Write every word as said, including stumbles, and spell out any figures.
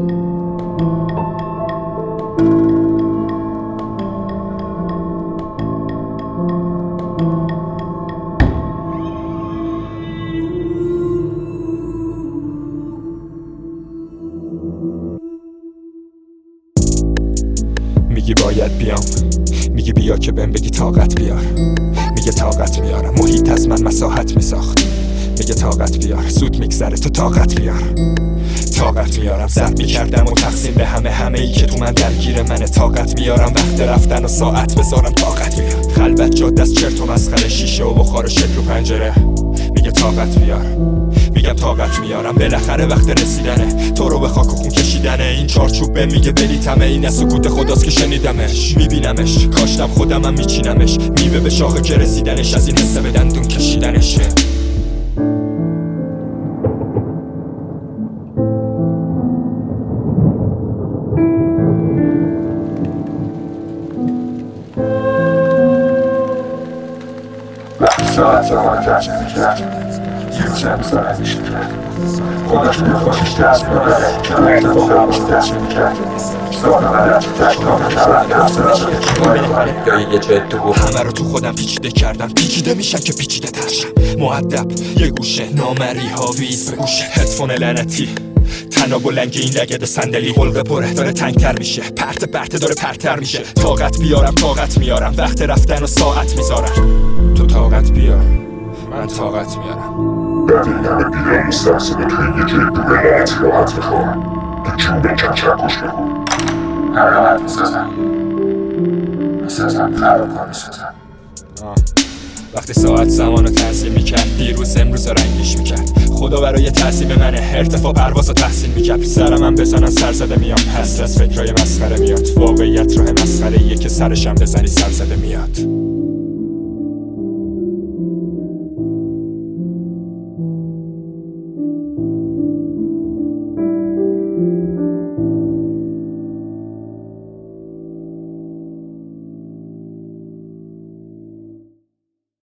میگی باید بیام، میگی بیا که بهم بگی طاقت بیار. میگه طاقت میارم، محیط از من مساحت میساخت. میگه طاقت بیار، زود میگذره تو طاقت بیار. طاقت میارم، ضرب میکردم و تقسیم به همه همه ای که تو من درگیر منه. طاقت میارم وقت رفتن و ساعت بذارم. طاقت بیار، خلوت جاده از چرت و مسخره، شیشه و بخار و شکل و پنجره. میگه طاقت بیار، میگم طاقت میارم. بالاخره وقت رسیدنه، تو رو به خاک و خون کشیدنه. این چارچوب به میگه بلیتمه، این از سکوت خداست که شنیدمش. میبینمش، کاشتم خودمم میچینمش. میوه به شاخه که رسیدنش، از این حسه به دندون کشیدنشه. ساعت زمان ترجمه میکرد، یه روز امضا نمیشه کرد. خودش به خودش دست ببره که باید با خودش دست میکرد. ساعت بلد تشتام کرد دست را یا یه جد تو همه رو تو خودم پیچیده کردم. پیچیده میشن که پیچیده ترشم. مؤدب یه گوشه، نامری هاویز به گوشه. هدفون لعنتی تناب و لنگ این لگد صندلی. حلقه پره داره تنگتر میشه، پرت پرت داره پرتر میشه. طاقت بیارم، طاقت میارم، وقت رفتن و ساعت میذارم. تو طاقت بیار، من طاقت میارم. بعد این همه بیرم مستقصده توی یه جای دوره راحت راحت میخوام. تو چون بکن چکش بگو هر راحت میسازم میسازم خرابها میسازم. وقتی ساعت زمان رو تنظیم میکرد، دیروز امروز رو رنگیش میکرد. خدا برای تحصیل منه، ارتفاع پرواز رو تحسین میکرد. سرم هم بزنن سر زده میام، هست از فکرهای مسخره میاد. واقعیت راه مسخره ایه که سرشم بزنی سر زده میاد.